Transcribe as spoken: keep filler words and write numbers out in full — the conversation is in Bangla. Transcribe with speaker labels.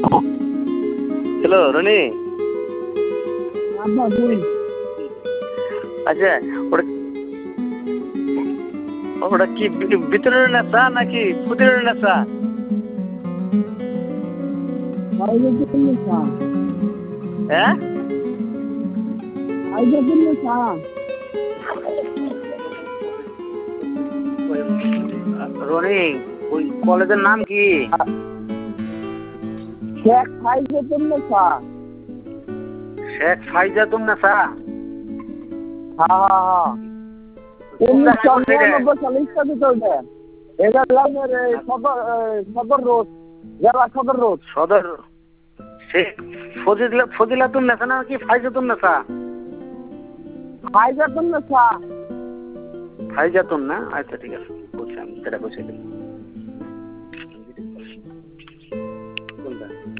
Speaker 1: হ্যালো রনি। আচ্ছা ওটা ওটা কি ভিতরের নেশা নাকি ফুটের নেশা? হ্যাঁ রনি, ওই কলেজের নাম কি?
Speaker 2: শেখ ফাইজাতুন নেশা।
Speaker 1: শেখ ফাইজাতুন নেশা।
Speaker 2: হ্যাঁ হ্যাঁ হ্যাঁ উনিশশো নিরানব্বই সালে স্থাপিত হয়েছে। এটা গ্রামের সদর সদর রোড, জেলা সদর রোড।
Speaker 1: সদর শেখ ফজিলা ফজিলাতুন নেশা নাকি ফাইজাতুন নেশা?
Speaker 2: ফাইজাতুন নেশা।
Speaker 1: ফাইজাতুন না, আচ্ছা ঠিক আছে, বলছি আমি সেটা বসে দিই।